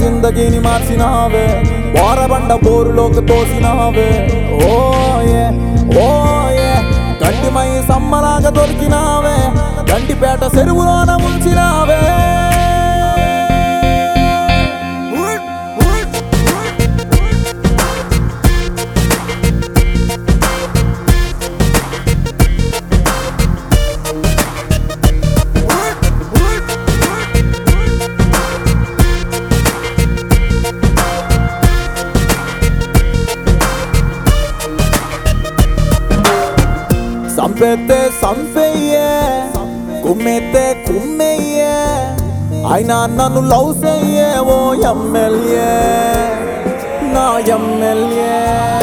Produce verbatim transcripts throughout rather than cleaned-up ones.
జిందగీని మార్చినావే బోరబండ బోరులోకి తోసినావే ఓ ఏ ఓ ఏ గంటిమై సమ్మలాగా దొరికినావే గంటిపేట చెరువులోన ఉంచినావే సంపెత్తే సంపెయ్యే కుమ్మెత్తే కుమ్మెయ్యే అయినా నన్ను లవ్ చెయ్యే ఓ ఎమ్మెల్యే నా ఎమ్మెల్యే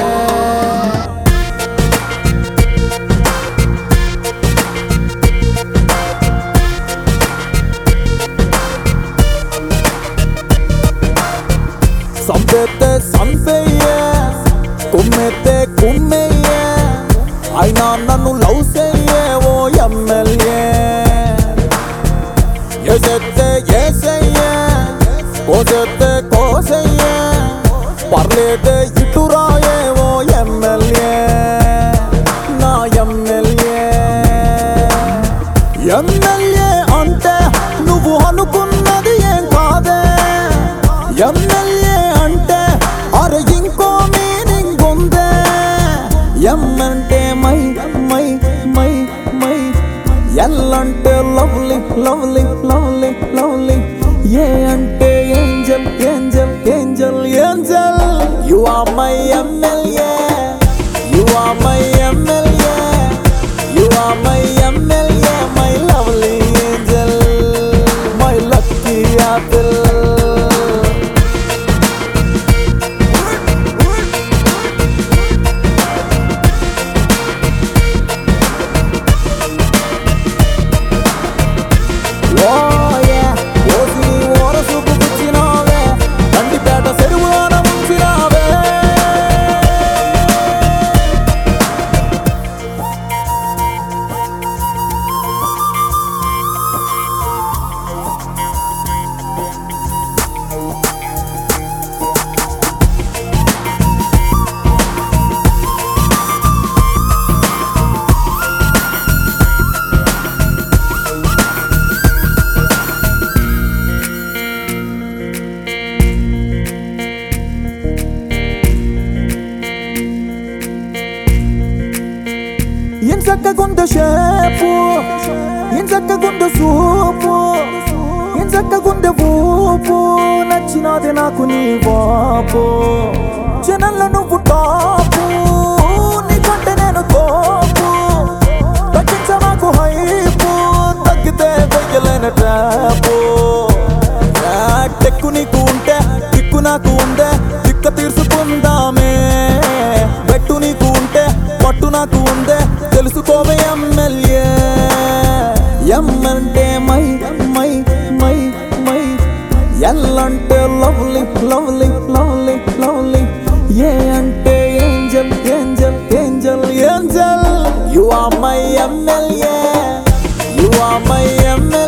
సంపెత్తే సంపెయ్యే కుమ్మెత్తే కుమ్మెయ్యే అయినా నన్ను లవ్ చెయ్యే ఓ ఎమ్మెల్యే ఏసెత్తే ఏసయ్యే కోసెత్తే కోసయ్యే పర్లేదే ఇటురాయే ఓ ఎమ్మెల్యే నా ఎమ్మెల్యే ఎమ్మెల్యే అంటే నువ్వు అనుకున్నది ఏం కాదే ఎమ్మెల్యే అంటే అరే ఇంకో మీనింగ్ ఉందే ఎమ్మంటే మై మై మై మై ఎల్లంటే lovely lovely lovely lovely A అంటే angel angel angel angel you are my MLA you are my MLA you are my MLA my lovely angel my lucky apple ఇంచక్కగుండ shape ఇంచక్కగుండ సూపు ఇంచక్కగుండ ఊపు నచ్చినది నాకు నీ వాపు జనంలో నువ్వు టాపు నీకంటే నేను తోపు తగ్గించ నాకు హైపు తగ్గితే వెయ్యలేని ట్రాపు టెక్కు నీకు ఉంటే దిక్కు నాకు ఉందే దిక్క తీర్చుకుందామే బెట్టు నీకు ఉంటే పట్టు నాకు ఉందే తెలుసుకోవే ఎమ్మెల్యే ఎమ్మంటే మై మై మై మై ఎల్లంటే lovely lovely lovely lovely A అంటే angel angel angel angel you are my MLA you are my MLA